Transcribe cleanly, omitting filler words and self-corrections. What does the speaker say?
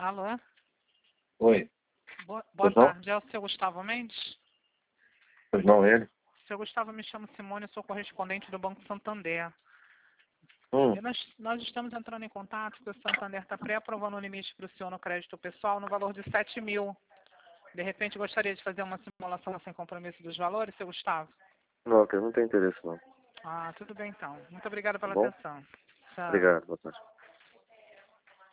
Alô? Oi. Boa Pois não? tarde. É o seu Gustavo Mendes? Pois não, ele? Seu Gustavo, me chamo Simone, sou correspondente do Banco Santander. Hum. E nós estamos entrando em contato porque o Santander está pré-aprovando o limite para o senhor no crédito pessoal no valor de 7.000. De repente, gostaria de fazer uma simulação sem compromisso dos valores, seu Gustavo? Não, ok, não tem interesse não. Ah, tudo bem então. Muito obrigada Tá pela bom? atenção. Tchau. Obrigado, boa tarde.